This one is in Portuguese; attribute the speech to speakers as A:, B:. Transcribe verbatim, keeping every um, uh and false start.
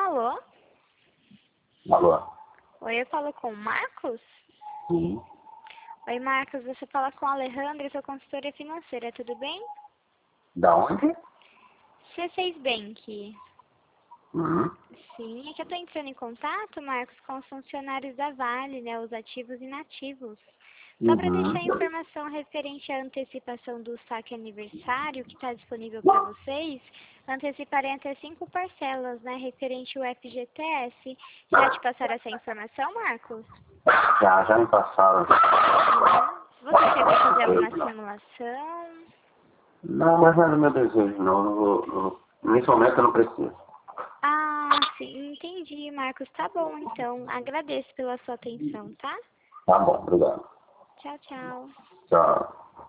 A: Alô?
B: Alô?
A: Oi, eu falo com o Marcos?
B: Sim.
A: Oi, Marcos, você fala com a Alejandra, eu sou consultora financeira, tudo bem?
B: Da onde?
A: C seis Bank.
B: Uhum.
A: Sim, é que eu tô entrando em contato, Marcos, com os funcionários da Vale, né, os ativos e inativos. Só para deixar a
B: Uhum.
A: informação referente à antecipação do saque aniversário que está disponível para vocês, anteciparem até cinco parcelas, né, referente ao F G T S. Já te passaram essa informação, Marcos?
B: Já, já me passaram.
A: Uhum. Você chegou a fazer alguma simulação?
B: Não, mas não é do meu desejo, não. Não vou, não. Nesse momento eu não preciso.
A: Ah, sim, entendi, Marcos. Tá bom, então. Agradeço pela sua atenção, tá?
B: Tá bom, obrigado.
A: Tchau, tchau.
B: Tchau.